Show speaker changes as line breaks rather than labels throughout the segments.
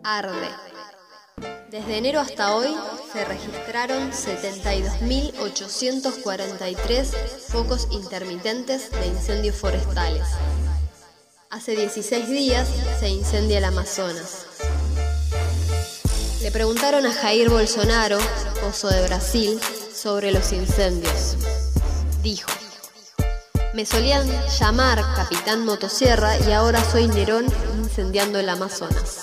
Arde. Desde enero hasta hoy se registraron 72.843 focos intermitentes de incendios forestales. Hace 16 días se incendia el Amazonas. Le preguntaron a Jair Bolsonaro, esposo de Brasil, sobre los incendios. Dijo: me solían llamar Capitán Motosierra y ahora soy Nerón incendiando el Amazonas.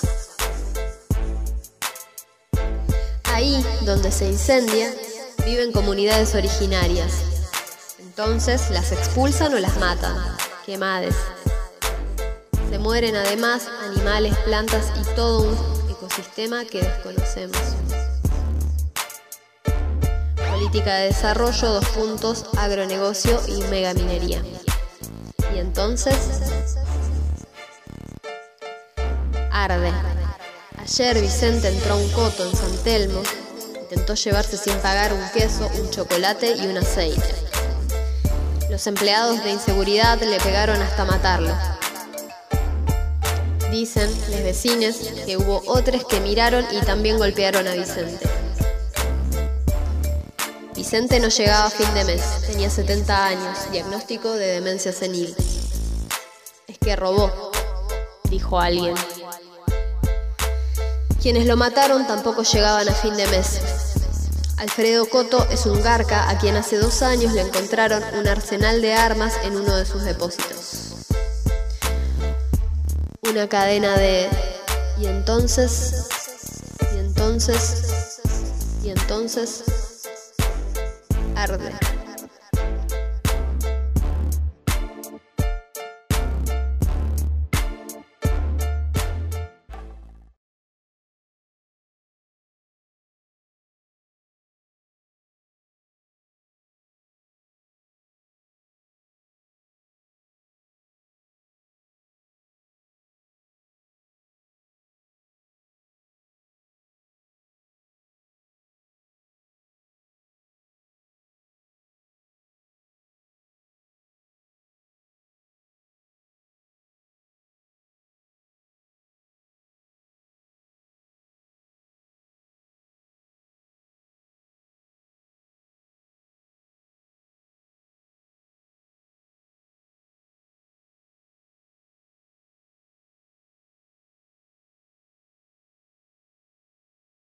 Ahí donde se incendia viven comunidades originarias. Entonces las expulsan o las matan. Quemades. Se mueren además animales, plantas y todo un ecosistema que desconocemos. Política de desarrollo, agronegocio y megaminería. Y entonces arde. Ayer Vicente entró a un coto en San Telmo, intentó llevarse sin pagar un queso, un chocolate y un aceite. Los empleados de inseguridad le pegaron hasta matarlo. Dicen los vecinos que hubo otros que miraron y también golpearon a Vicente. Vicente no llegaba a fin de mes, tenía 70 años, diagnóstico de demencia senil. Es que robó, dijo alguien. Quienes lo mataron tampoco llegaban a fin de mes. Alfredo Coto es un garca a quien hace 2 años le encontraron un arsenal de armas en uno de sus depósitos. Una cadena de... Y entonces... arde.